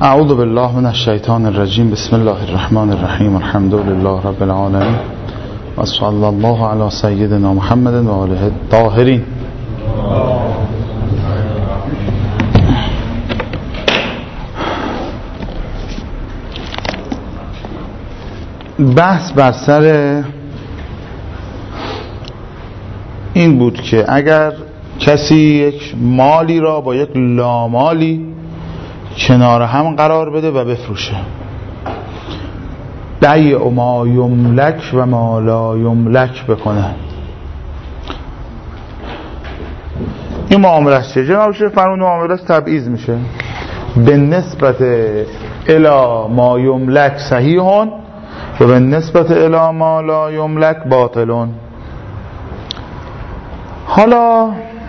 اعوذ بالله من الشیطان الرجیم. بسم الله الرحمن الرحیم. الحمد لله رب العالمین و صلی الله علی سیدنا محمد و آله الطاهرین. بحث بر سر این بود که اگر کسی یک مالی را با یک لامالی کنار هم قرار بده و بفروشه، بیع ما یملک و ما لا یملک بکنه، این معامله چه جناب شیخ فرمود؟ معامله تبعیض میشه. به نسبت الی ما یملک صحیح و به نسبت الی ما لا یملک باطل. حالا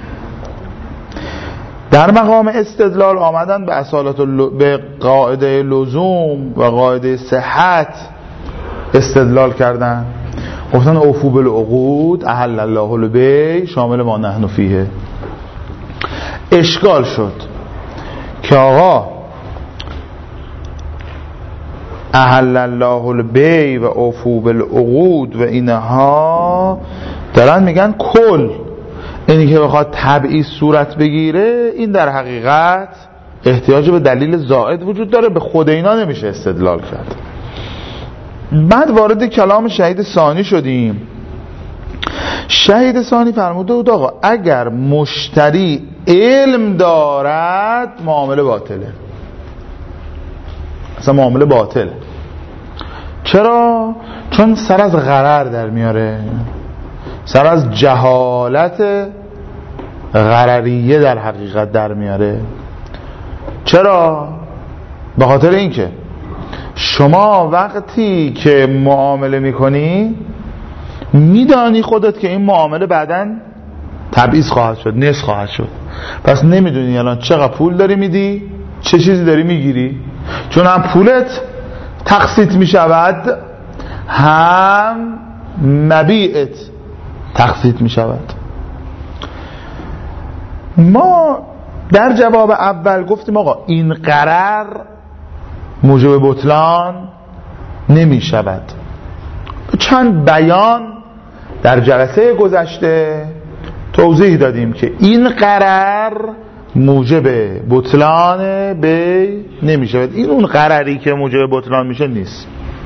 در مقام استدلال آمدن به اصالت به قاعده لزوم و قاعده صحت استدلال کردن، گفتن اوفو بالعقود احل الله البیع شامل ما نحن فیه. اشکال شد که آقا احل الله البیع و اوفو بالعقود و اینها دارن میگن کل، اینی که بخواد تبعیض صورت بگیره این در حقیقت احتیاج به دلیل زائد وجود داره، به خود اینا نمیشه استدلال کرد. بعد وارد کلام شهید ثانی شدیم. شهید ثانی فرموده بود آقا اگر مشتری علم دارد معامله باطله، اصلا معامله باطل. چرا؟ چون سر از غرر در میاره، سر از جهالت غرریه در حقیقت در میاره. چرا؟ به خاطر اینکه شما وقتی که معامله میکنی میدانی خودت که این معامله بعداً تبعیض خواهد شد، نس خواهد شد، پس نمیدونی الان چقدر پول داری میدی، چه چیزی داری میگیری، چون هم پولت تقسیط میشود هم مبیعت تقسیط میشود. ما در جواب اول گفتیم آقا این قرار موجب بطلان نمیشود. چند بیان در جلسه گذشته توضیح دادیم که این قرار موجب بطلان بیع نمیشود. این اون قراری که موجب بطلان میشه نیست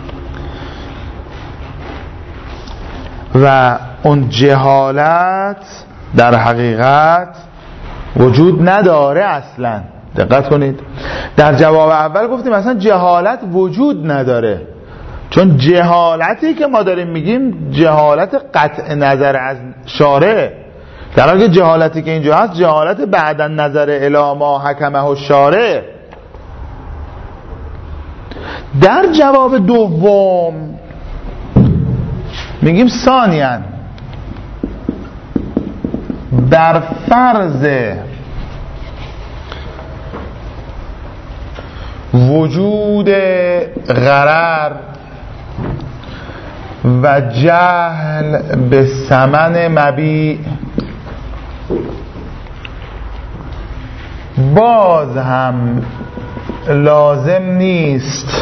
و اون جهالت در حقیقت وجود نداره اصلا. دقت کنید، در جواب اول گفتیم اصلا جهالت وجود نداره، چون جهالتی که ما داریم میگیم جهالت قطع نظر از شارع، در حالی که جهالتی که اینجا هست جهالت بعد نظر الی ما حکمه الشارع. در جواب دوم میگیم ثانیاً بر فرض وجود غرر و جهل به ثمن مبیع باز هم لازم نیست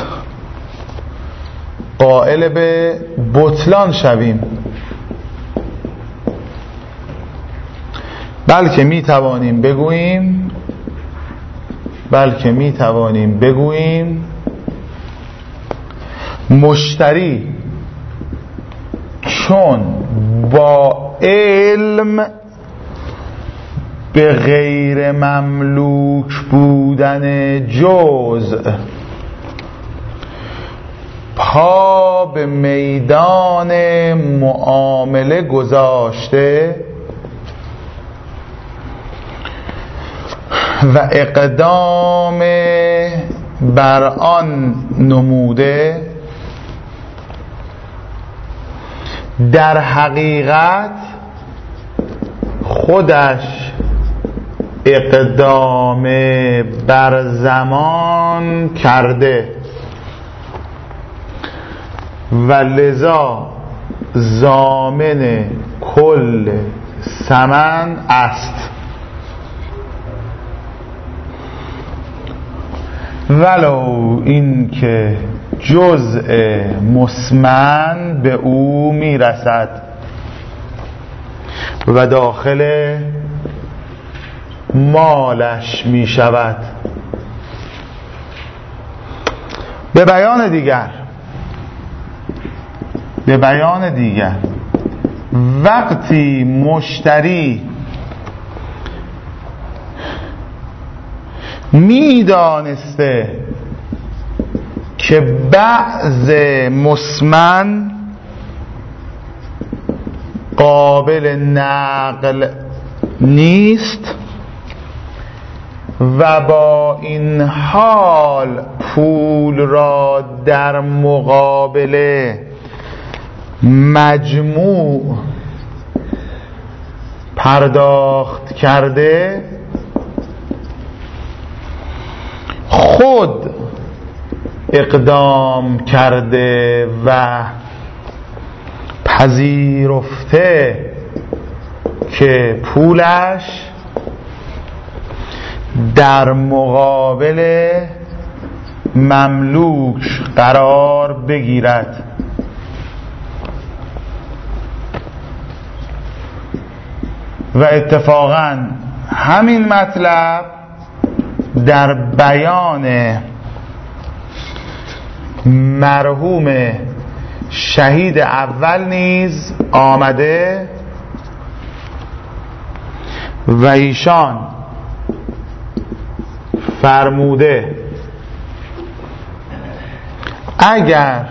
قائل به بطلان شویم، بلکه می توانیم بگوییم مشتری چون با علم به غیر مملوک بودن جزء پا به میدان معامله گذاشته و اقدام بر آن نموده، در حقیقت خودش اقدام بر زمان کرده و لذا ضامن کل ثمن است. ولو این که جزء مسمن به او میرسد و داخل مالش میشود. به بیان دیگر وقتی مشتری میدانسته که بعض مسمن قابل نقل نیست و با این حال پول را در مقابل مجموع پرداخت کرده، خود اقدام کرده و پذیرفته که پولش در مقابل مملوک قرار بگیرد. و اتفاقا همین مطلب در بیان مرحوم شهید اول نیز آمده و ایشان فرموده اگر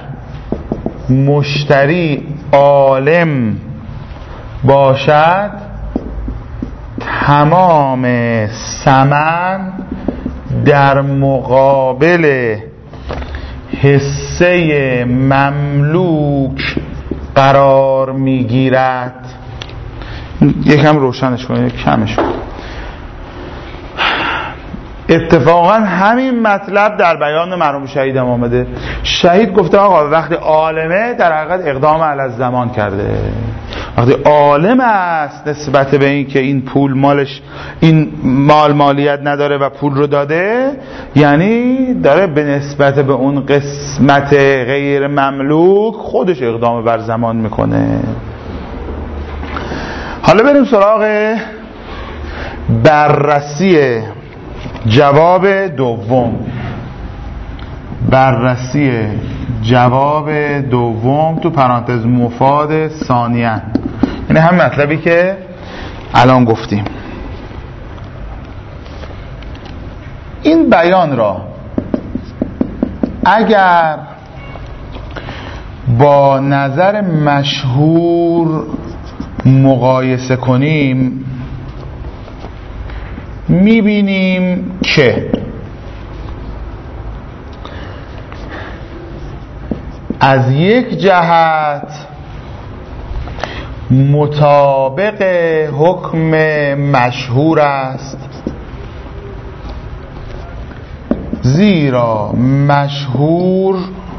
مشتری عالم باشد تمام ثمن در مقابل حصه مملوک قرار میگیرد. یکم روشنش کنید، کمش کنید. اتفاقا همین مطلب در بیان مرحوم شهید هم آمده. شهید گفته آقا وقتی عالمه در حقیقت اقدام علی الزمان کرده، وقتی عالم است نسبت به این که این پول مالش، این مالیت نداره و پول رو داده، یعنی داره به نسبت به اون قسمت غیر مملوک خودش اقدام بر زمان میکنه. حالا بریم سراغ بررسی جواب دوم. تو پرانتز مفاد ثانیاً، یعنی هم مطلبی که الان گفتیم. این بیان را اگر با نظر مشهور مقایسه کنیم میبینیم که از یک جهت مطابق حکم مشهور است، زیرا مشهور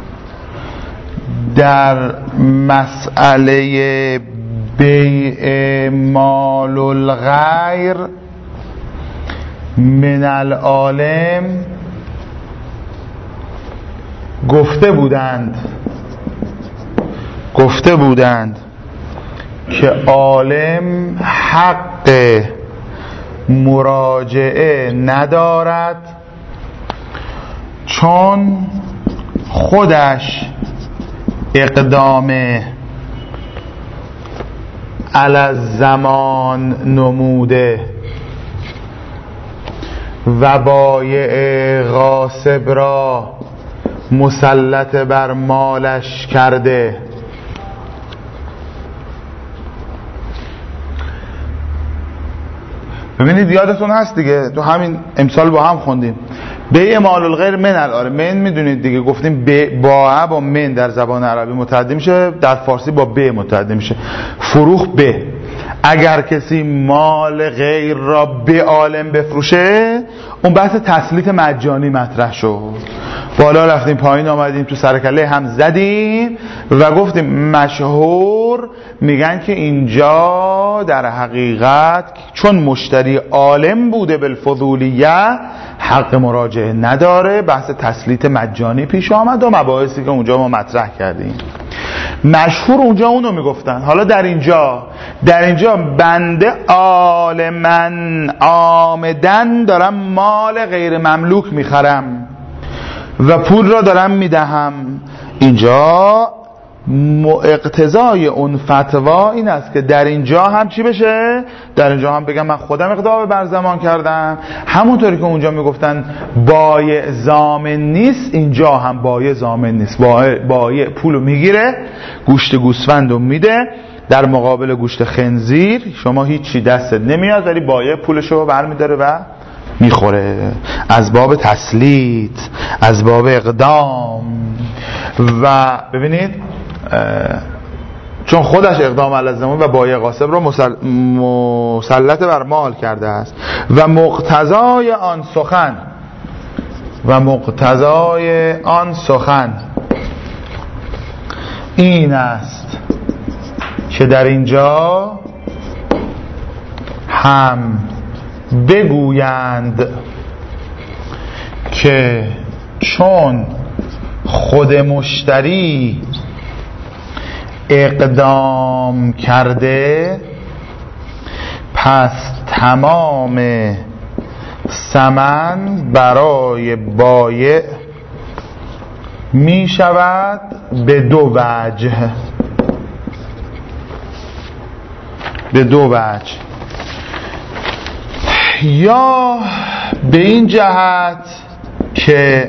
در مسئله بیع مال الغیر من العالم گفته بودند که عالم حق مراجعه ندارد چون خودش اقدام علی الزمان نموده و بایع غاصب را مسلط بر مالش کرده. ببینید یادتون هست دیگه، تو همین امثال با هم خوندیم بیع مال الغیر من العالم. من میدونید دیگه، گفتیم با با من در زبان عربی متعدی میشه، در فارسی با ب متعدی میشه. فروخ به، اگر کسی مال غیر را به عالم بفروشه، اون بحث تسلیط مجانی مطرح شد. بالا رفتیم پایین آمدیم تو سرکله هم زدیم و گفتیم مشهور میگن که اینجا در حقیقت چون مشتری عالم بوده بالفضولیه حق مراجعه نداره، بحث تسلیط مجانی پیش آمد و مباحثی که اونجا ما مطرح کردیم. مشهور اونجا اونو میگفتن. حالا در اینجا بنده عالمن آمدن دارم مال غیر مملوک میخرم و پول را دارم میدهم. اینجا اقتضای اون فتوا این است که در اینجا هم چی بشه؟ در اینجا هم بگم من خودم اقدام بر زمان کردم، همونطوری که اونجا میگفتن بایع ضامن نیست، اینجا هم بایع ضامن نیست. بایع پولو میگیره، گوشت گوسفندو میده، در مقابل گوشت خنزیر شما هیچی دستت نمیاد، ولی بایع پولشو برمیداره و میخوره. از باب تسلیط، از باب اقدام. و ببینید چون خودش اقدام علی الزمان و بایع غاصب را مسلط بر مال کرده است و مقتضای آن سخن این است که در اینجا هم بگویند که چون خود مشتری اقدام کرده پس تمام ثمن برای بایع می شود به دو وجه. یا به این جهت که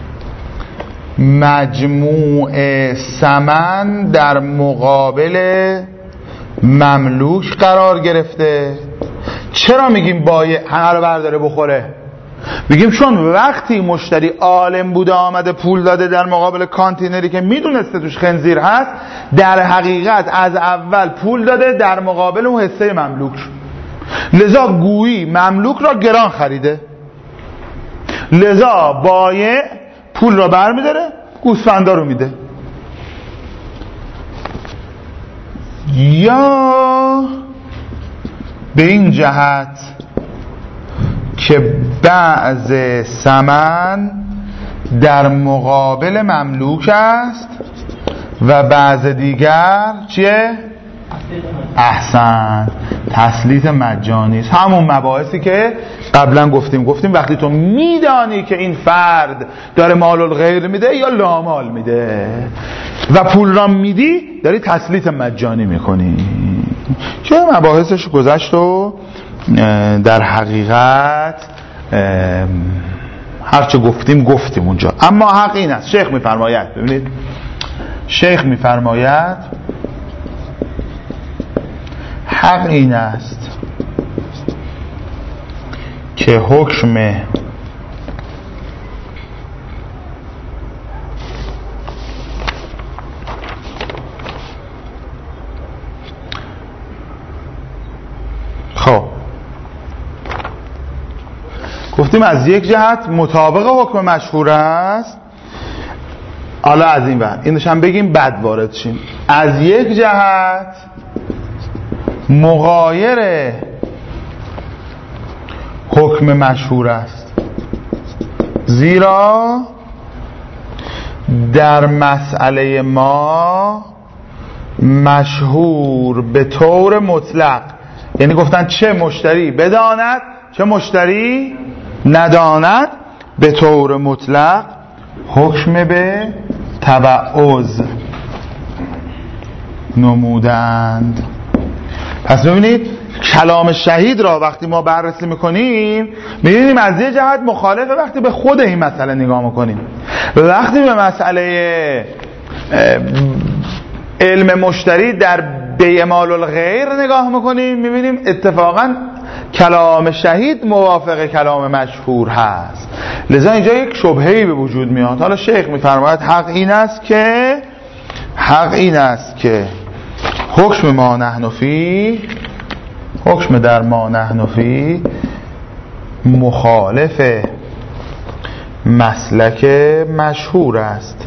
مجموع ثمن در مقابل مملوک قرار گرفته. چرا میگیم بایع همه رو برداره بخوره؟ میگیم چون وقتی مشتری عالم بوده آمده پول داده در مقابل کانتینری که میدونسته توش خنزیر هست، در حقیقت از اول پول داده در مقابل اون حصه مملوک، لذا گویی مملوک را گران خریده، لذا بایع پول را برمیداره گوسفندا رو میده. یا به این جهت که بعض ثمن در مقابل مملوک است و بعض دیگر چیه؟ احسن، تسلیط مجانی است. همون مباحثی که قبلا گفتیم وقتی تو میدانی که این فرد داره مال الغیر میده یا لامال میده و پول را میدی، داری تسلیط مجانی میکنی. که مباحثش گذشت و در حقیقت هرچه گفتیم اونجا. اما حق این است، شیخ میفرماید، ببینید شیخ میفرماید حق این است که حکم گفتیم از یک جهت مطابق حکم مشهور است. حالا از این بعد اینش هم بگیم بعد وارد شیم. از یک جهت مغایر حکم مشهور است، زیرا در مسئله ما مشهور به طور مطلق، یعنی گفتن چه مشتری بداند چه مشتری نداند، به طور مطلق حکم به تبعض نمودند. پس ببینید کلام شهید را وقتی ما بررسی میکنیم میبینیم از یه جهت مخالفه وقتی به خود این مسئله نگاه میکنیم. وقتی به مسئله علم مشتری در بیع مال الغیر نگاه میکنیم میبینیم اتفاقا کلام شهید موافق کلام مشهور هست. لذا اینجا یک شبهه‌ای به وجود میاد. حالا شیخ میفرماید حق این است که حکم ما نحن فی، حکم در ما نحن فی مخالف مسلک مشهور است،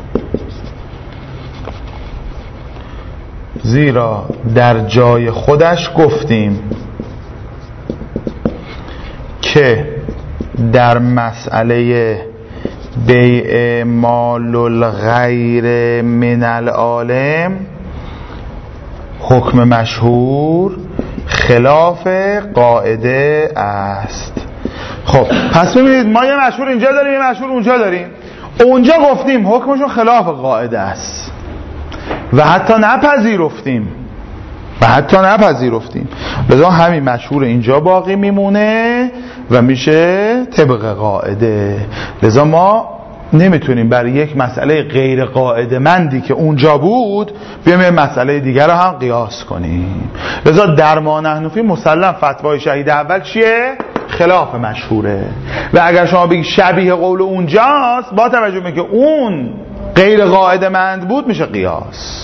زیرا در جای خودش گفتیم که در مسئله بیع مال الغیر من العالم حکم مشهور خلاف قاعده است. خب پس ببینید ما یه مشهور اینجا داریم، یه مشهور اونجا داریم. اونجا گفتیم حکمشون خلاف قاعده است و حتی نپذیرفتیم لذا همین مشهور اینجا باقی میمونه و میشه طبق قاعده. لذا ما نمیتونیم برای یک مسئله غیر قاعده مندی که اونجا بود بیایم مسئله دیگر رو هم قیاس کنیم. لذا در ما نحن فی مسلم فتوای شهید اول چیه؟ خلاف مشهوره. و اگر شما بگی شبیه قول اونجاست، با توجه به که اون غیر قاعده مند بود میشه قیاس.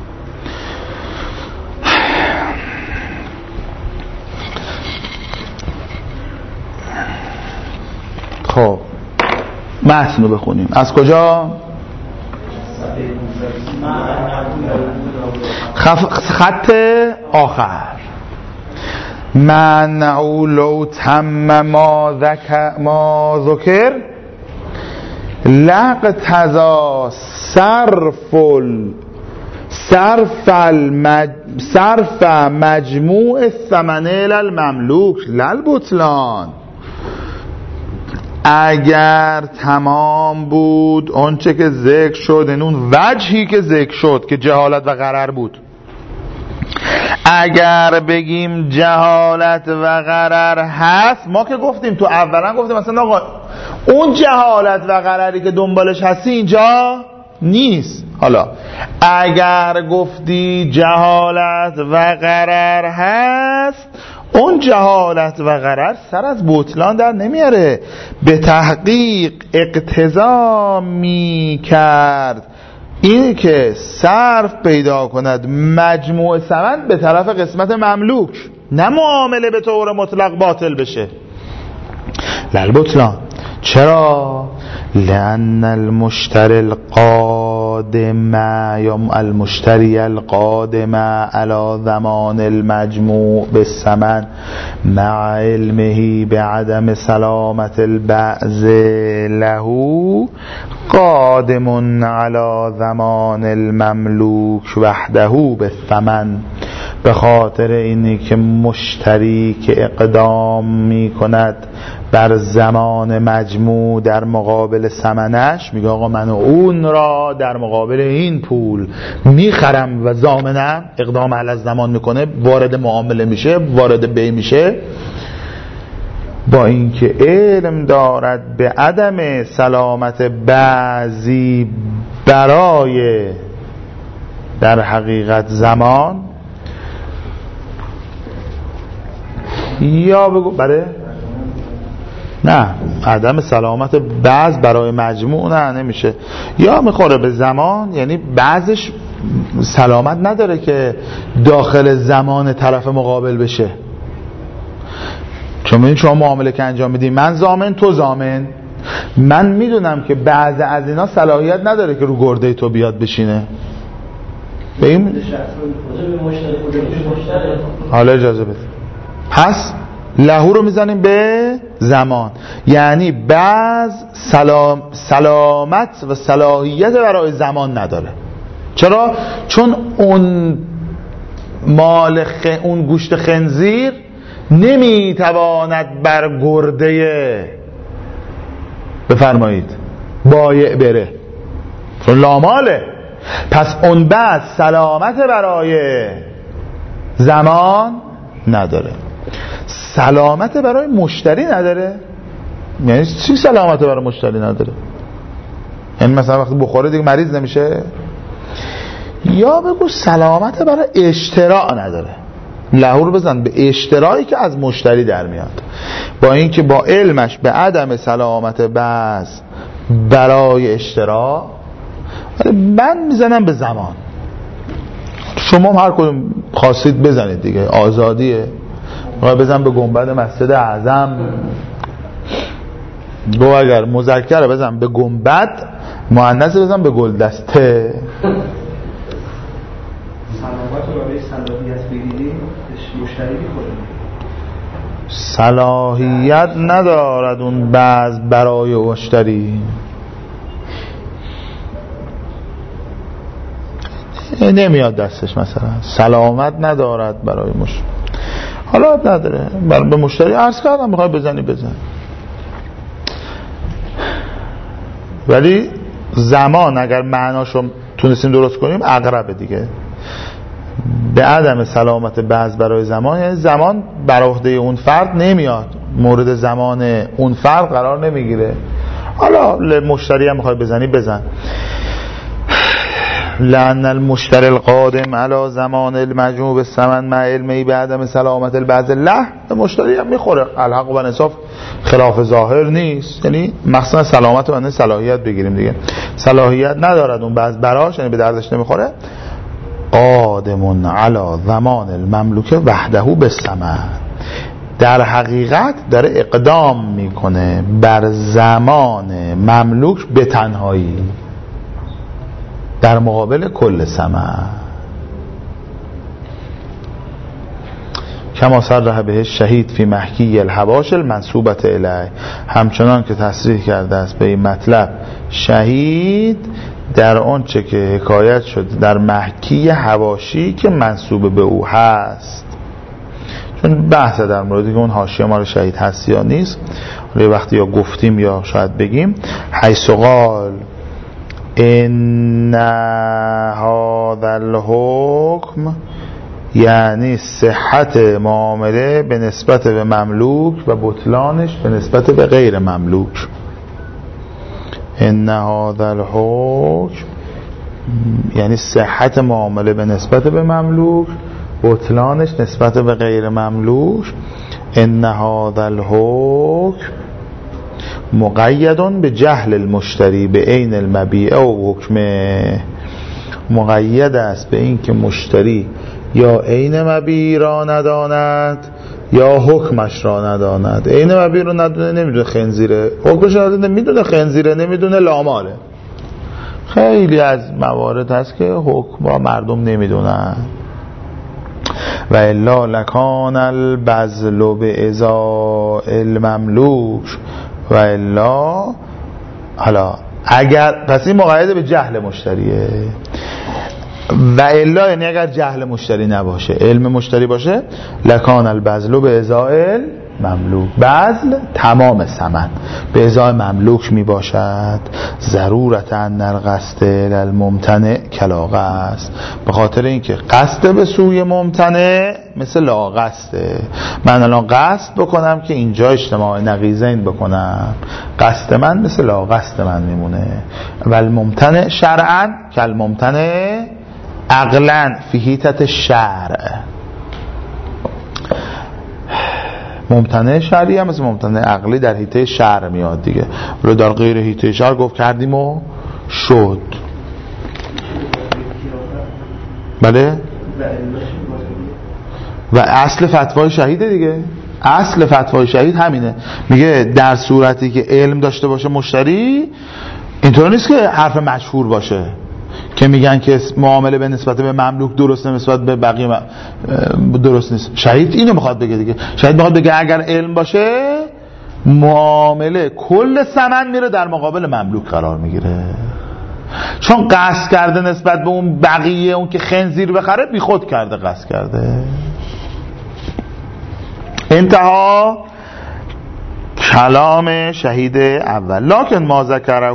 خب متن رو بخونیم. از کجا؟ خط آخر. من لو تم ما ذکر لقتضا صرف مجموع الثمن المملوک للبطلان. اگر تمام بود آنچه که ذکر شد، این اون وجهی که ذکر شد که جهالت و غرر بود، اگر بگیم جهالت و غرر هست، ما که گفتیم تو اولا گفتیم مثلا آقا اون جهالت و غرری که دنبالش هستی اینجا نیست. حالا اگر گفتی جهالت و غرر هست، اون جهالت و غرر سر از بطلان در نمیاره، به تحقیق اقتضا می کرد این که صرف پیدا کند مجموع ثمن به طرف قسمت مملوک، نه معامله به طور مطلق باطل بشه. للبطلان. چرا؟ لأن المشتری القادم یا المشتری القادم على ضمان المجموع بالثمن مع علمه بعدم سلامت البعض له قادم على ضمان المملوک وحده بالثمن. به خاطر اینی که مشتری که اقدام می کند بر زمان مجموع در مقابل ثمنش، میگه آقا من اون را در مقابل این پول میخرم و ضامنم، اقدام علی الزمان میکنه، وارد معامله میشه، وارد بی میشه، با اینکه علم دارد به عدم سلامت بعضی برای در حقیقت زمان، یا بگو برای نه عدم سلامت بعض برای مجموع نه نمیشه، یا میخوره به زمان، یعنی بعضش سلامت نداره که داخل زمان طرف مقابل بشه. چون این شما معامله که انجام میدی، من ضامن تو ضامن، من میدونم که بعض از اینا صلاحیت نداره که رو گرده تو بیاد بشینه. به این حالا اجازه بده. پس لهو رو میزنیم به زمان، یعنی بعض سلامت و صلاحیت برای زمان نداره. چرا؟ چون اون اون گوشت خنزیر نمیتواند بر گرده بفرمایید بایع بره، چون لاماله. پس اون بعد سلامت برای زمان نداره، سلامت برای مشتری نداره. یعنی چی سلامت برای مشتری نداره؟ یعنی مثلا وقتی بخوره دیگه مریض نمیشه، یا بگو سلامت برای اشتراع نداره. لهو رو بزن به اشتراعی که از مشتری در میاد، با اینکه با علمش به عدم سلامت بعض برای اشتراع، ولی من میزنم به زمان. شما هم هر کدوم خواستید بزنید دیگه، آزادیه. بزن به گنبد مسجد اعظم، گو اگر مذکر بزن به گنبد، مؤنث بزن به گلدسته. سلامت رو برای صلاحیت بگیریم مشتری میخوره. صلاحیت ندارد اون بعض برای مشتری، نمیاد دستش، مثلا سلامت ندارد برای مشتری، حالا نداره به مشتری عرض کردم میخوای بزنی بزن. ولی زمان اگر معناشو تونستیم درست کنیم اقربه دیگه به عدم سلامت بعض برای زمان، یعنی زمان بر عهده اون فرد نمیاد، مورد زمان اون فرد قرار نمیگیره. حالا مشتری هم میخوای بزنی بزن. لأن المشتری القادم على زمان المجموع بالثمن مع علمه بعدم سلامت البعض له، مشتری هم میخوره. الحق و انصاف خلاف ظاهر نیست، یعنی مخصوصا سلامت و صلاحیت بگیریم دیگه. صلاحیت ندارد اون بعض براش، یعنی به دردش نمیخوره. قادم علی زمان المملوک وحده بالثمن، در حقیقت داره اقدام میکنه بر زمان مملوک به تنهایی در مقابل کل ثمن. کما صرح به شهید فی محکی الحواش المنصوبت الیه، همچنان که تصریح کرده است به این مطلب شهید در اون چه که حکایت شد در محکی حواشی که منصوب به او هست. چون بحث در موردی که اون حاشیه مال شهید هست یا نیست، یه وقتی یا گفتیم یا شاید بگیم حیث قال ان هذا الحکم، یعنی صحت معامله به نسبت به مملوک و بطلانش به نسبت به غیر مملوک. ان هذا الحکم یعنی صحت معامله به نسبت به مملوک، بطلانش نسبت به غیر مملوک. ان هذا الحکم مقید به جهل المشتری به عین المبیع و حکمه، مقید است به این که مشتری یا عین مبیع را نداند یا حکمش را نداند. عین مبیع رو ندونه، نمیدونه خنزیره، حکمش را ندونه، میدونه خنزیره، نمیدونه لاماله. خیلی از موارد هست که حکم را مردم نمیدونن. و الا لکان البذل به ازاء المملوک، و الا حالا اگر پس این مقید به جهل مشتریه، و الا یعنی اگر جهل مشتری نباشه علم مشتری باشه، لکان البذل به ازاء مملوک، بذل تمام ثمن به ازای مملوک می باشد. ضرورت ان القصد للممتنع کلاغه است، به خاطر اینکه قصد به سوی ممتنع مثل لاقصده. من الان قصد بکنم که اینجا اجتماع نقیضین بکنم، قصد من مثل لاقصد من میمونه. و الممتنع شرعا کالممتنع عقلا فی حیطة الشرع، ممتنع شرعی هم مثل ممتنع عقلی در حیطه شرع میاد دیگه. ولی در غیر حیطه شرع گفت کردیم و شد. بله و اصل فتوای شهیده دیگه، اصل فتوای شهید همینه، میگه در صورتی که علم داشته باشه مشتری، اینطور نیست که حرف مشهور باشه که میگن که معامله به نسبت به مملوک درسته نسبت به بقیه درست نیست. شهید اینو میخواد بگه دیگه، شهید میخواد بگه اگر علم باشه معامله کل ثمن میره در مقابل مملوک قرار میگیره، چون قصد کرده نسبت به اون بقیه، اون که خنزیر بخره بی خود کرده، قصد کرده. انتها کلام شهید اول. لکن ما ذکره،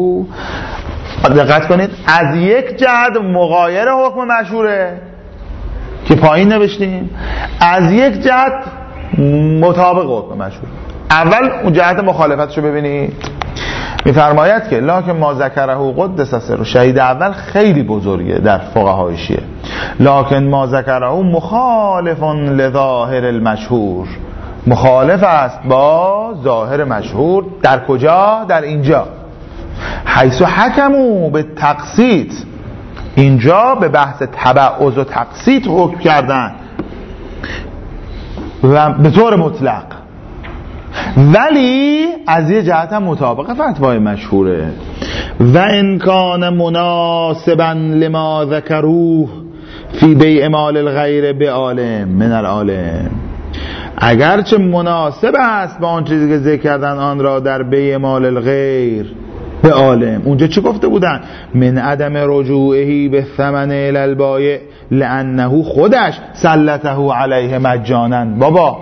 دقت کنید، از یک جهت مغایر حکم مشهوره که پایین نوشتیم، از یک جهت مطابق حکم مشهور. اول اون جهت مخالفتشو ببینید، میفرماید که لکن ما ذکره قدس سره، شهید اول خیلی بزرگه در فقهای شیعه. لکن ما ذکره مخالف لظاهر المشهور، مخالف است با ظاهر مشهور. در کجا؟ در اینجا. حیث حکمو به تقسیط، اینجا به بحث تبعض و تقسیط حکم کردن و به طور مطلق. ولی از یه جهت هم مطابق فتوای مشهوره. و ان کان مناسبا لما ذکروه فی بیع مال الغیر بعالم من العالم، اگرچه مناسب است با آن چیزی که ذکر کردن آن را در بیع مال الغیر به عالم. اونجا چی گفته بودن؟ من عدم رجوعه به ثمن الی البایع لانه خودش سلطه علیه مجانا. بابا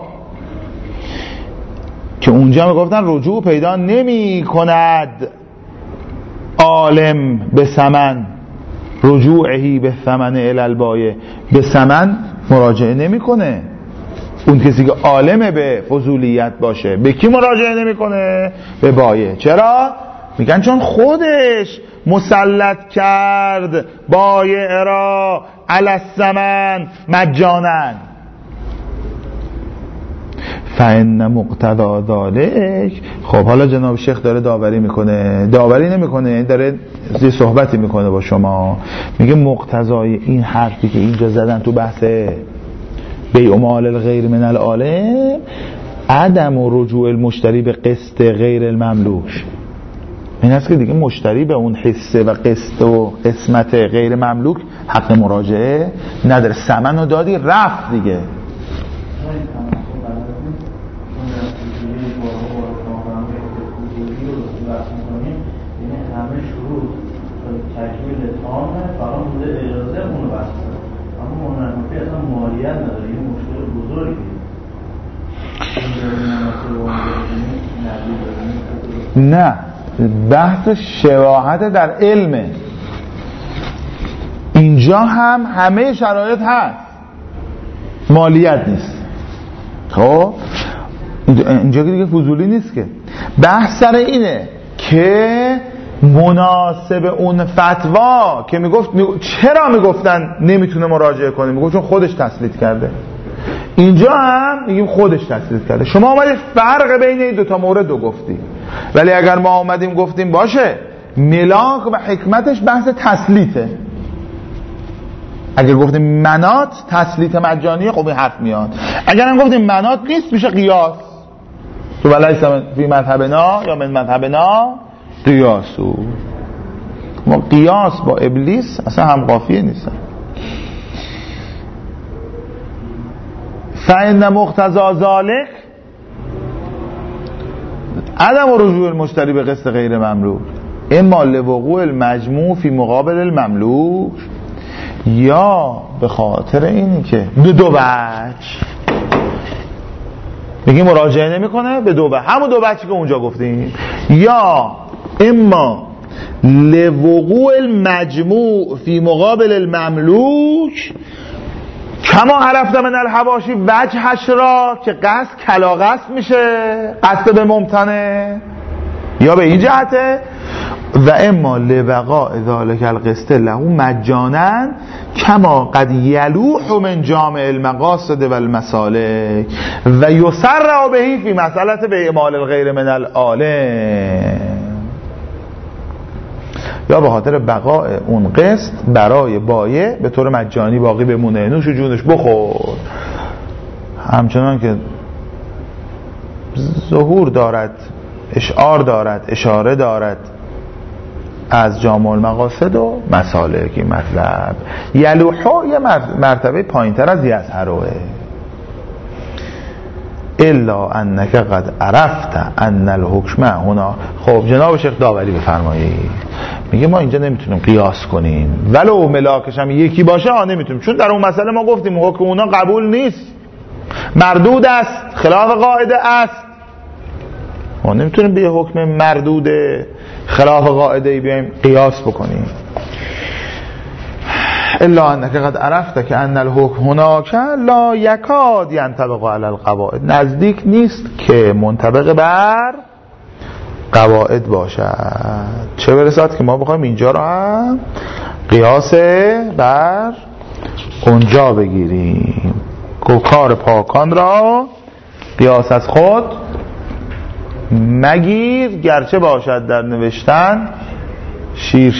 که اونجا میگفتن رجوع پیدا نمی کند عالم به ثمن، رجوعه به ثمن الی البایع، به ثمن مراجعه نمی کنه. اون کسی که عالم به فضولیت باشه به کی مراجعه نمی کنه؟ به بایع. چرا؟ میگن چون خودش مسلط کرد بایع را علی الثمن مجانا. فإن مقتضی ذلک. خب حالا جناب شیخ داره داوری میکنه، داوری نمیکنه، داره یه صحبتی میکنه با شما. میگه مقتضای این حرفی که اینجا زدن تو بحث بیع مال الغیر من العالم عدم و رجوع المشتری به قسط غیر المملوک. این است که دیگه مشتری به اون حصه و قسط و قسمت غیر مملوک حق مراجعه نداره. ثمن رو دادی رفت دیگه. نه، بحث شباهت در علمه. اینجا هم همه شرایط هست، مالیت نیست. خب اینجا دیگه فضولی نیست که. بحث سر اینه که مناسب اون فتوا که میگفت چرا میگفتن نمیتونه مراجعه کنه، میگفت چون خودش تسلط کرده. اینجا هم میگیم خودش تسلط کرده. شما اومدید فرق بین این دوتا مورد رو گفتی، ولی اگر ما اومدیم گفتیم باشه ملاک و حکمتش بحث تسلیته، اگر گفتیم منات تسلیت مجانیه خب این حرف میاد. اگر هم گفتیم منات نیست میشه قیاس. تو ولیس فی مذهبنا یا من مذهبنا قیاسو. ما قیاس با ابلیس اصلا هم قافیه نیستن. فإن مقتضی ذلک عدم رجوع المشتری به قسط غیر مملوک اما لوقوع المجموع فی مقابل المملوک، یا به خاطر اینی که دو وجه میگیم مراجعه نمیکنه به دو وجه، همون دو وجهی که اونجا گفتیم، یا اما لوقوع المجموع فی مقابل المملوک کما عرفت من الحواشی وجهش را که قصد کلا قصد میشه، قصد به ممتنه، یا به این جهته. و اما لوقاء ذالک القسط له مجانا کما قد یلوح من جامع المقاصد والمسالک و یسرع به فی مسئله بیع مال الغیر من العالم، یا به خاطر بقاء اون قسط برای بایع به طور مجانی باقی بمونه، نوش جونش بخور. همچنان که ظهور دارد، اشعار دارد، اشاره دارد از جامع المقاصد و مسالک مطلب. یلوحا یه مرتبه پایینتر از یظهروه. الا انک قد عرفت ان الحکم هنا. خب جناب شیخ داوری بفرمایید. میگه ما اینجا نمیتونیم قیاس کنیم ولو ملاکش هم یکی باشه نمیتونیم، چون در اون مسئله ما گفتیم حکم اونا قبول نیست، مردود است، خلاف قاعده است. ما نمیتونیم به حکم مردود خلاف قاعده بیایم قیاس بکنیم. الا انک قد عرفت که ان الحکم هناک لا یکاد ینطبق علی القواعد. نزدیک نیست که منطبق بر قواعد باشد، چه برسد که ما بخوایم اینجا رو هم قیاس بر اونجا بگیریم. کار پاکان را قیاس از خود مگیر گرچه باشد در نوشتن شیر.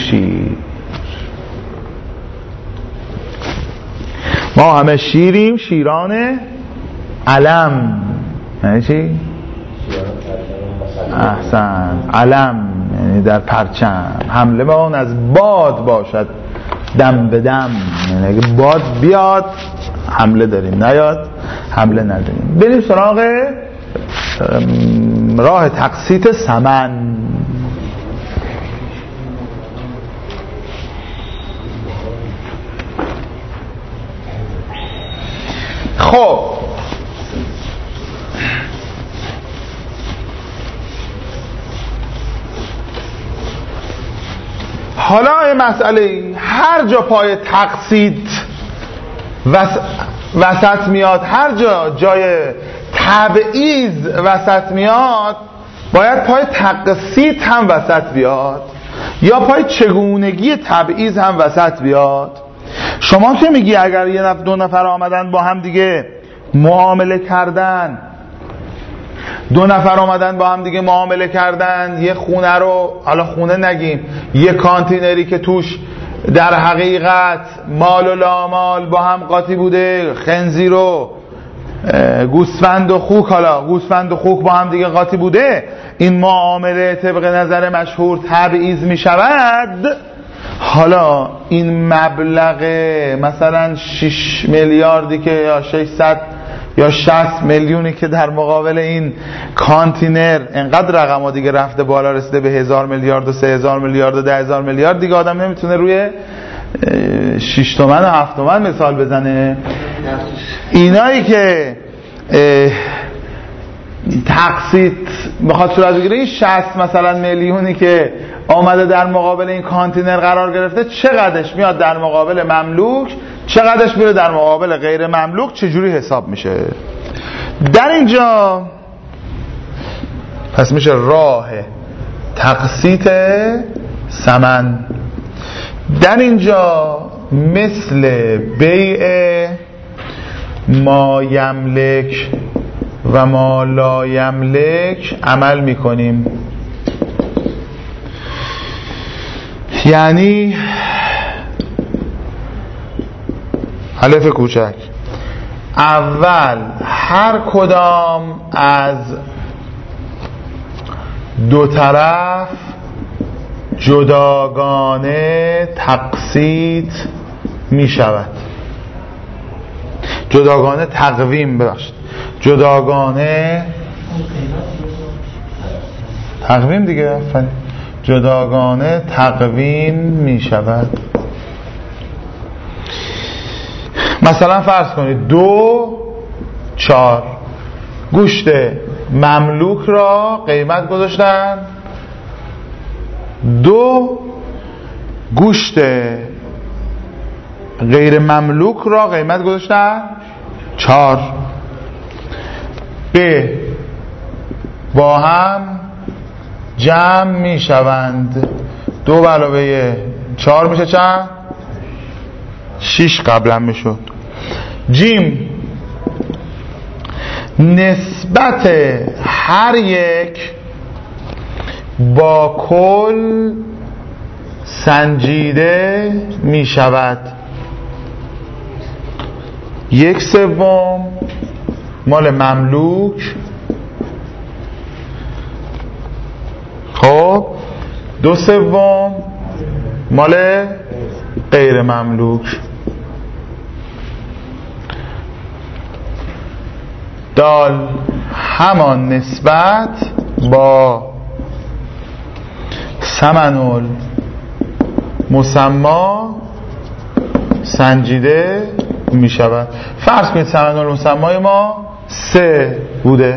ما همه شیریم، شیران علم. یعنی چی؟ احسن. علم یعنی در پرچم. حمله با اون از باد باشد دم به دم، یعنی اگه باد بیاد حمله داریم، نیاد حمله نداریم. بریم سراغ راه تقسیط ثمن. خب حالا این مسئله هر جا پای تقسیط وسط میاد، هر جا جای تبعیض وسط میاد، باید پای تقسیط هم وسط بیاد یا پای چگونگی تبعیض هم وسط بیاد. شما که میگی اگر دو نفر آمدن با هم دیگه معامله کردن، دو نفر آمدن با هم دیگه معامله کردن، یه خونه رو، حالا خونه نگیم، یه کانتینری که توش در حقیقت مال و لامال با هم قاطی بوده، خنزیر و گوسفند و خوک، حالا گوسفند و خوک با هم دیگه قاطی بوده، این معامله طبق نظر مشهور تبعیض می شود. حالا این مبلغ مثلا 6 میلیاردی که یا 600 یا 60 میلیونی که در مقابل این کانتینر، انقدر رقم ها دیگه رفته بالا، رسیده به 1000 میلیارد و 3000 میلیارد و 10000 میلیارد، دیگه آدم نمیتونه روی 6 تومن و 7 تومن مثال بزنه. اینایی که تقسیط بخواد صورت بگیره، این 60 مثلا میلیونی که آمده در مقابل این کانتینر قرار گرفته، چقدرش میاد در مقابل مملوک، چقدرش میره در مقابل غیر مملوک، چجوری حساب میشه؟ در اینجا پس میشه راه تقسیط ثمن. در اینجا مثل بیع ما یملک و ما لا یملک عمل میکنیم. یعنی الف کوچک، اول هر کدام از دو طرف جداگانه تقسیط می شود، جداگانه تقویم، ببخشید جداگانه تقویم دیگه، جداگانه تقویم می شود. مثلا فرض کنید 2-4 گوشت مملوک را قیمت گذاشتن، 2 گوشت غیر مملوک را قیمت گذاشتن 4. با هم جمع می شوند. 2 علاوه 4 میشه چند؟ 6 قبلا میشد. جیم، نسبت هر یک با کل سنجیده می شود. 1/3 مال مملوک، خب 2/3 مال غیر مملوک. دال، همان نسبت با ثمن مسما سنجیده می شود. فرض کنید ثمن مسمای ما 3 بوده،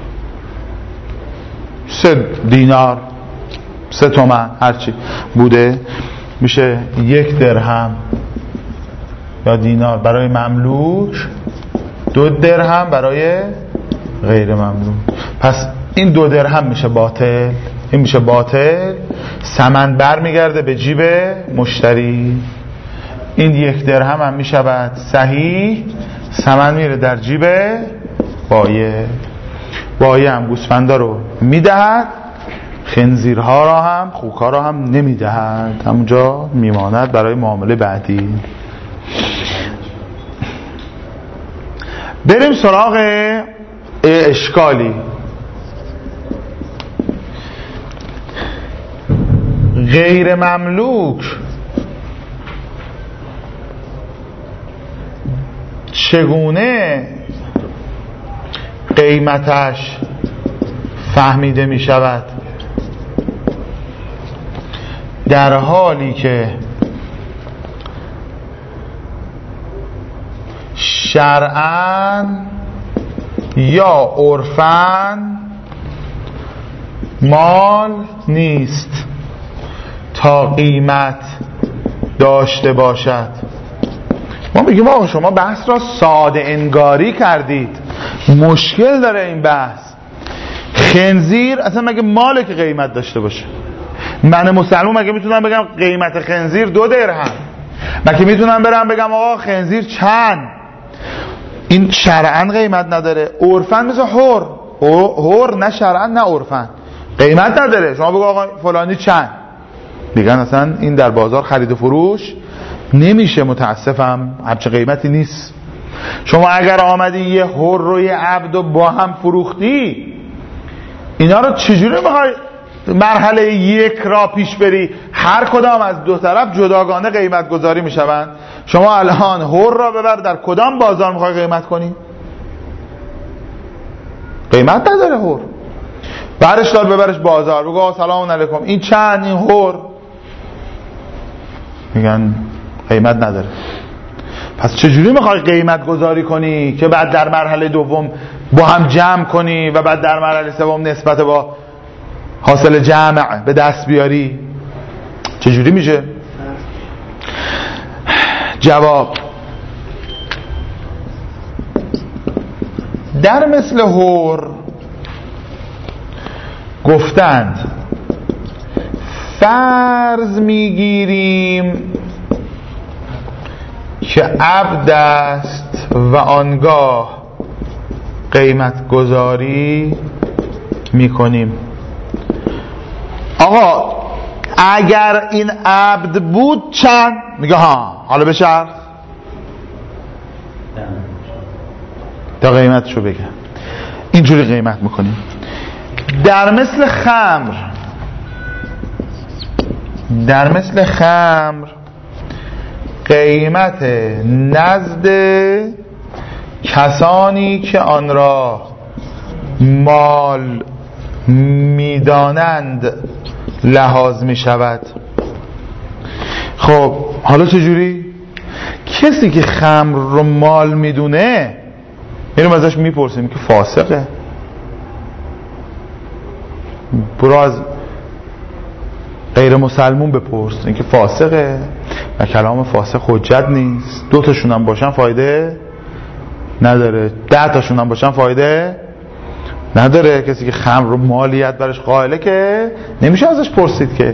3 دینار، 3 تومن، هرچی بوده، میشه 1 درهم یا دینار برای مملوک، 2 درهم برای غیر مملوک. پس این 2 درهم میشه باطل، این میشه باطل، ثمن برمیگرده به جیب مشتری. این 1 درهم هم میشود صحیح، ثمن میره در جیب بایع. بایع هم گوسفندا رو میدهد، خنزیرها را هم، خوکها را هم نمیدهد، همونجا میماند برای معامله بعدی. بریم سراغ اشکالی. غیر مملوک چگونه قیمتش فهمیده می شود؟ در حالی که شرعاً یا عرفاً مال نیست تا قیمت داشته باشد. ما میگیم آقا شما بحث را ساده انگاری کردید، مشکل داره این بحث. خنزیر اصلا مگه ماله که قیمت داشته باشه؟ من مسلمان مگه میتونم بگم قیمت خنزیر 2 درهم؟ مگه میتونم برم بگم آقا خنزیر چند؟ این شرعاً قیمت نداره. عرفاً مثل حر نه شرعاً نه عرفاً قیمت نداره. شما بگو آقا فلانی چند، میگن اصلا این در بازار خرید و فروش نمیشه، متاسفم همچه قیمتی نیست. شما اگر آمدی یه حر و یه عبد و با هم فروختی، اینا رو چجوری میخوای مرحله 1 را پیش بری؟ هر کدام از 2 طرف جداگانه قیمت گذاری میشوند. شما الان حر را ببر در کدام بازار میخوای قیمت کنی؟ قیمت نداره حر. برش دار ببرش بازار، بگو سلام علیکم این چند؟ این حر. میگن قیمت نداره. پس چجوری میخوای قیمت گذاری کنی که بعد در مرحله دوم با هم جمع کنی و بعد در مرحله سوم نسبت با حاصل جمع به دست بیاری؟ چجوری میشه؟ جواب: در مثل حر گفتند فرض میگیریم که عبد است و آنگاه قیمت گذاری میکنیم. آقا اگر این عبد بود چند؟ میگه ها حالا بشرط تا قیمتشو بگم، اینجوری قیمت میکنیم. در مثل خمر قیمت نزد کسانی که آن را مال میدانند لحاظ می شود. خب حالا چجوری؟ کسی که خمر رو مال میدونه میریم ازش میپرسیم که فاسقه. برو از غیر مسلمون بپرس اینکه فاسقه و کلام فاسق حجت نیست. 2 تاشون هم باشن فایده نداره، 10 تاشون هم باشن فایده نداره. کسی که خمر رو مالیت برش قائله که نمیشه ازش پرسید که.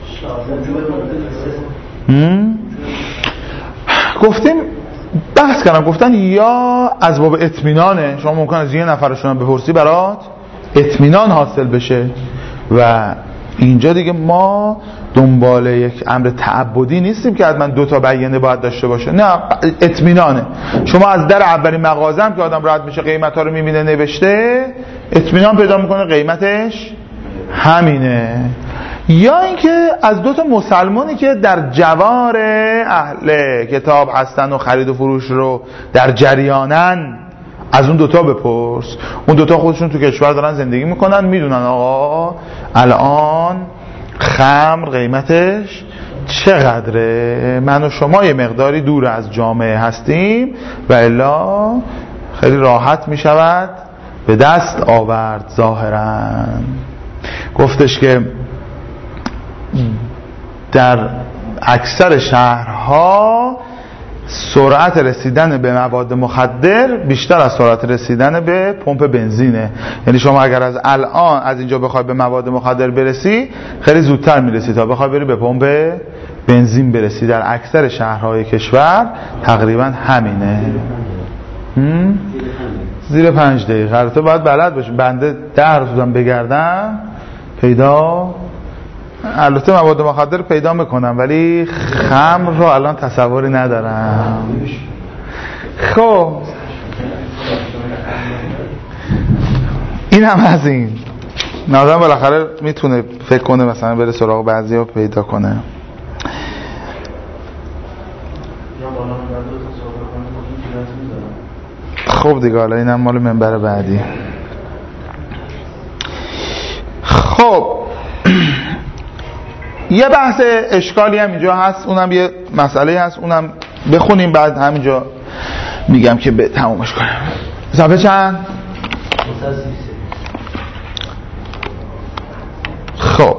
گفتیم بحث کردم، گفتن یا از باب اطمینانه، شما ممکن از یه نفرشون هم بپرسی برات اطمینان حاصل بشه و اینجا دیگه ما دنبال یک امر تعبدی نیستیم که حتما 2 تا بیانیه باید داشته باشه، نه اطمینانه. شما از در اولین مغازه هم که آدم رد میشه قیمت ها رو میبینه نوشته، اطمینان پیدا میکنه قیمتش همینه. یا اینکه از 2 تا مسلمانی که در جوار اهل کتاب هستن و خرید و فروش رو در جریانن، از اون 2 تا بپرس. اون 2 تا خودشون تو کشور دارن زندگی میکنن، میدونن آقا الان خمر قیمتش چقدره. من و شما یه مقداری دور از جامعه هستیم و الا خیلی راحت میشود به دست آورد. ظاهرا گفتش که در اکثر شهرها سرعت رسیدن به مواد مخدر بیشتر از سرعت رسیدن به پمپ بنزینه. یعنی شما اگر از الان از اینجا بخوای به مواد مخدر برسی خیلی زودتر میرسی تا بخوای بری به پمپ بنزین برسی. در اکثر شهرهای کشور تقریبا همینه. زیر 5 دقیقه. البته باید بلد باشیم، بنده 10 روز بودم بگردم پیدا، البته مواد مخدر پیدا میکنم ولی خمر رو الان تصوری ندارم. خب این هم از این. آدم بالاخره میتونه فکر کنه مثلا بره سراغ بعضیا پیدا کنه. خب دیگه حالا اینم مال منبر بعدی. خب یه بحث اشکالی هم اینجا هست، اونم یه مسئله هست، اونم بخونیم بعد همینجا میگم که به تمومش کنیم. صفحه چند؟ خب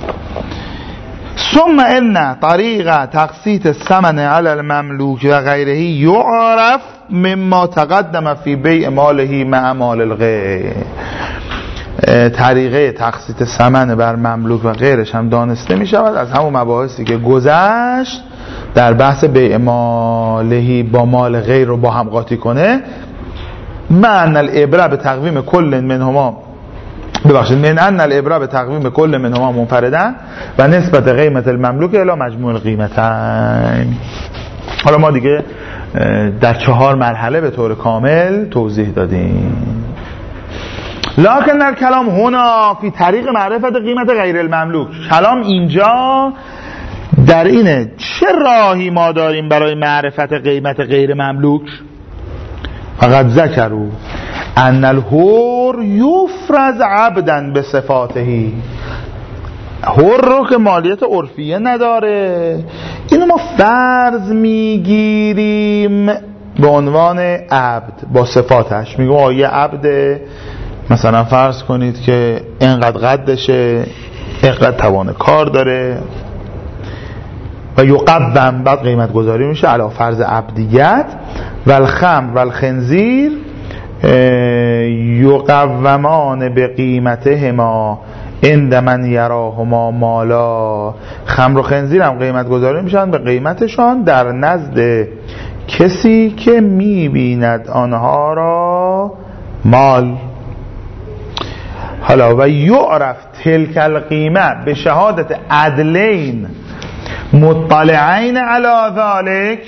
ثم ان طریق تقسیط الثمن علی المملوک و غیره یعرف مما تقدم فی بیع ماله مع مال الغیر. طریقه تقسیط ثمن بر مملوک و غیرش هم دانسته می شود از همون مباحثی که گذشت در بحث بیع مالهی با مال غیر رو با هم قاطی کنه. من الابره به تقویم کل منهما من ان الابره به تقویم کل منهما منفردن و نسبت قیمت المملوک الی مجموع القیمتین. حالا ما دیگه در 4 مرحله به طور کامل توضیح دادیم. لکن در کلام هنا فی طریق معرفت قیمت غیر المملوک، کلام اینجا در اینه چه راهی ما داریم برای معرفت قیمت غیر مملوک. فقط ذکروا ان الحر یفرض عبدا به صفاتهی. حر رو که مالیت عرفیه نداره، اینو ما فرض میگیریم به عنوان عبد با صفاتش. میگم یه عبد مثلا فرض کنید که اینقدر قدشه، اینقدر توان کار داره و یقوم، بعد قیمت گذاری میشه علی فرض عبدیت. و الخمر و الخنزیر یقومان به قیمتهما عند من یراهما مالا. خمر و خنزیر هم قیمت گذاری میشن به قیمتشان در نزد کسی که میبیند آنها را مال. حالا و یعرف تلک القیمه به شهادت عدلین مطلعین علی ذالک.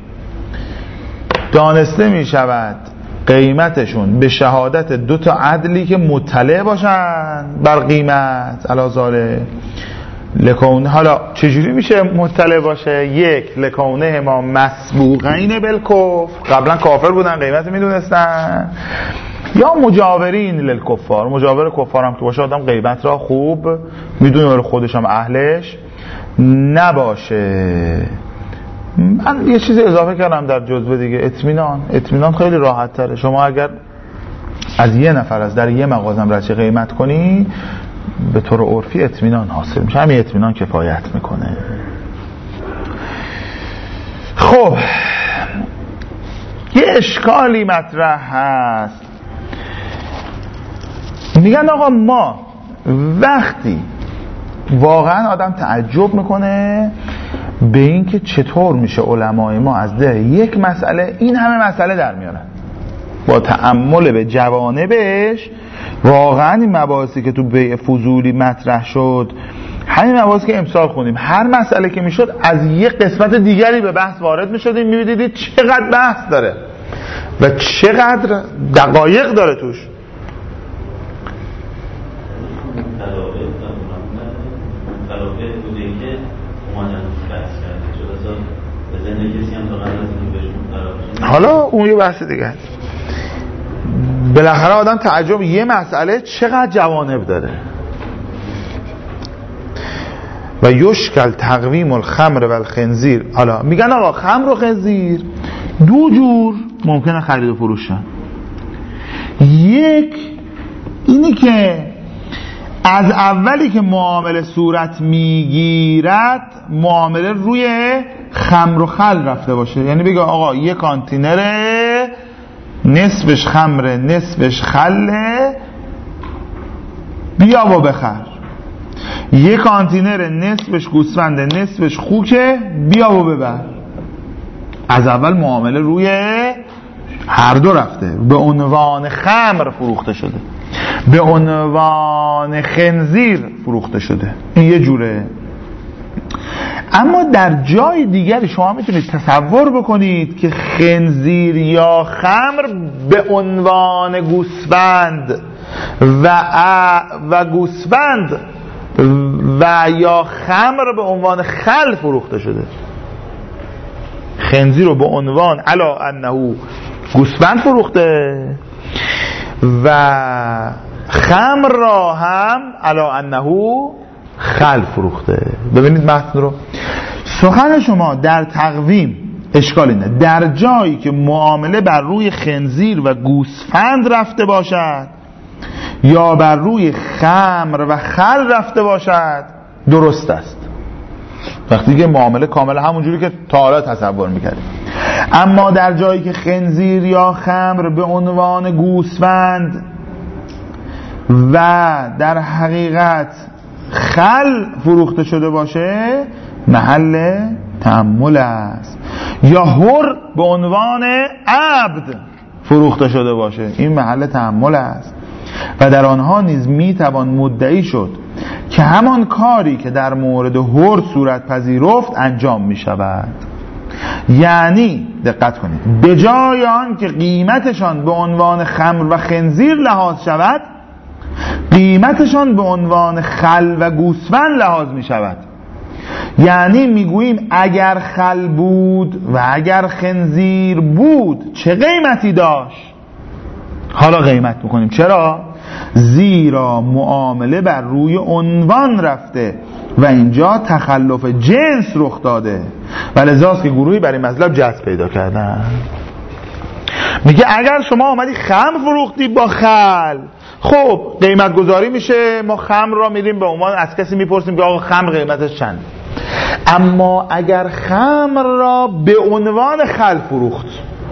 دانسته می شود قیمتشون به شهادت 2 عدلی که مطلع باشن بر قیمت علی ذالک. لکون حالا چجوری میشه مطلع باشه؟ 1 لکونه ما مسبوقین بالکفر، قبلا کافر بودن قیمت میدونستن، یا مجاورین للکفار، مجاور کفار هم که باشه آدم قیمت را خوب میدونه ولی خودش هم اهلش نباشه. من یه چیز اضافه کردم در جزوه دیگه، اطمینان خیلی راحت تره. شما اگر از یه نفر از در یه مغازم رچه قیمت کنی به طور عرفی اطمینان حاصل میشه، همین اطمینان کفایت میکنه. خب یه اشکالی مطرح هست، میگن آقا ما وقتی واقعا آدم تعجب میکنه به این که چطور میشه علمای ما از ده یک مسئله این همه مسئله در میارن، با تأمل به جوانبش واقعا این مباحثی که تو بیع فضولی مطرح شد، همین مباحثی که امسال خوندیم، هر مسئله که میشد از یک قسمت دیگری به بحث وارد میشدیم، میبینید چقدر بحث داره و چقدر دقایق داره توش. حالا اون یه بحث دیگه است. بالاخره آدم تعجب یه مسئله چقدر جوانب داره. و یشکل تقویم الخمر و الخنزیر. حالا میگن آقا خمر و خنزیر 2 جور ممکنه خرید و فروشن. یک اینی که از اولی که معامله صورت میگیرد معامله روی خمر و خل رفته باشه، یعنی بگه آقا یه کانتینره نصفش خمره نصفش خله بیا و بخر، یه کانتینر نصفش گوسفنده نصفش خوکه بیا و ببر. از اول معامله روی هر دو رفته، به عنوان خمر فروخته شده، به عنوان خنزیر فروخته شده. این یه جوره. اما در جای دیگری شما میتونید تصور بکنید که خنزیر یا خمر به عنوان گوسفند و گوسفند و یا خمر به عنوان خل فروخته شده. خنزیر رو به عنوان علا انه گوسفند فروخته و خمر را هم علا انه خل فروخته. ببینید متن رو. سخن شما در تقویم اشکال اینه در جایی که معامله بر روی خنزیر و گوسفند رفته باشد یا بر روی خمر و خل رفته باشد درست است. وقتی که معامله کامل همونجوری که تا حالا تصور میکردیم. اما در جایی که خنزیر یا خمر به عنوان گوسفند و در حقیقت خل فروخته شده باشه محل تأمل است. یا حر به عنوان عبد فروخته شده باشه این محل تأمل است. و در آنها نیز میتوان مدعی شد که همان کاری که در مورد حر صورت پذیرفت انجام میشود. یعنی دقت کنید به جای آن که قیمتشان به عنوان خمر و خنزیر لحاظ شود قیمتشان به عنوان خل و گوسفند لحاظ می شود. یعنی میگوییم اگر خل بود و اگر خنزیر بود چه قیمتی داشت؟ حالا قیمت میکنیم. چرا؟ زیرا معامله بر روی عنوان رفته و اینجا تخلف جنس رخ داده و لذاست که گروهی برای مطلب جذب پیدا کردن. میگه اگر شما آمدی خمر فروختی با خل، خب قیمت گذاری میشه، ما خمر را میریم به عنوان از کسی میپرسیم که آقا خمر قیمتش چند. اما اگر خمر را به عنوان خل فروخت،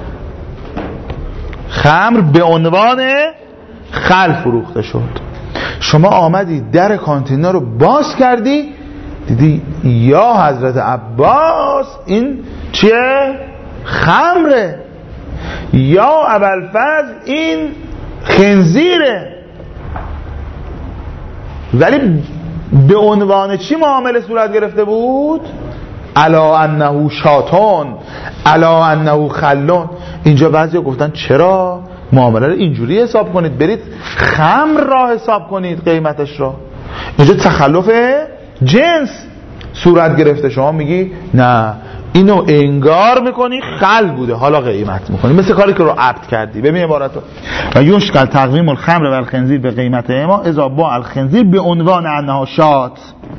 خمر به عنوان خل فروخته شد، شما آمدی در کانتینر رو باز کردی دیدی یا حضرت عباس این چیه؟ خمره، یا ابوالفضل این خنزیره. ولی به عنوان چی معامله صورت گرفته بود؟ الا انه شاتون، الا انه خلون. اینجا بعضی گفتن چرا معامله رو اینجوری حساب کنید، برید خمر را حساب کنید قیمتش را. اینجا تخلف جنس صورت گرفته. شما میگی نه اینو انگار میکنی خل بوده حالا قیمت میکنی، مثل کاری که رو عبد کردی. ببین عبارتو و یشکل تقویم الخمر و الخنزیر به قیمت ما اذا با الخنزیر به عنوان انها شات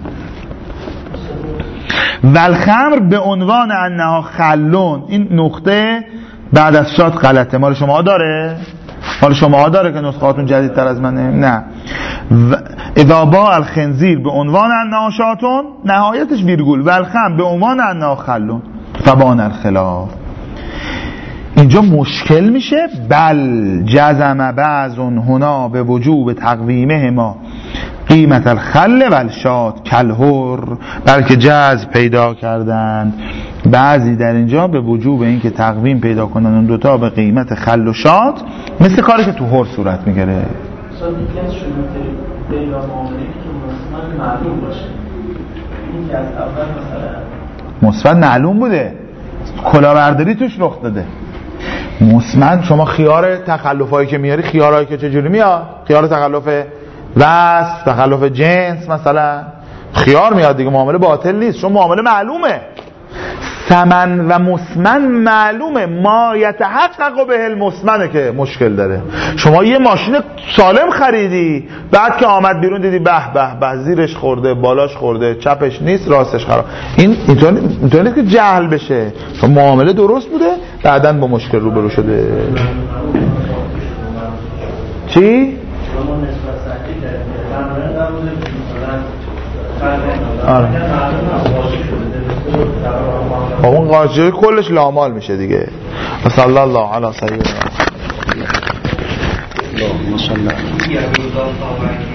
و الخمر به عنوان انها خلون. این نقطه بعد از شات غلطه. مال شما داره؟ مال شما داره که نسخاتون جدیدتر از منه؟ نه. اذا با الخنزیر به عنوان انها شاتون نهایتش ویرگول و الخمر به عنوان انها خلون فبان الخلاف. اینجا مشکل میشه. بل جزم بعض هنا به وجوب تقویمه ما قیمت الخل و الشات کالحر، بلکه جزم پیدا کردن بعضی در اینجا به وجوب این که تقویم پیدا کنن اون دوتا به قیمت خل و شات، مثل کاری که تو حر صورت میگیره. مثلا یکی از شروط بین معامله که مثلا معلوم باشه، این که از اول مثلا مثبت معلوم بوده، کلاهبرداری توش رخ داده. مثبت شما خیار تخلفایی که میاری، خیارایی که چجوری میاد؟ خیار تخلف وصف، تخلف جنس مثلا، خیار میاد دیگه، معامله باطل نیست، چون معامله معلومه. ثمن و مسمن معلومه، ما یتحقق به المسمنه که مشکل داره. شما یه ماشین سالم خریدی، بعد که آمد بیرون دیدی به به به زیرش خورده، بالاش خورده، چپش نیست، راستش خراب. این اینطوری که جهل بشه. معامله درست بوده، بعداً با مشکل روبرو شده. چی؟ آره. با اون قاعده کلش لامال میشه دیگه. صلی الله علی سیدنا. اللهم صل علی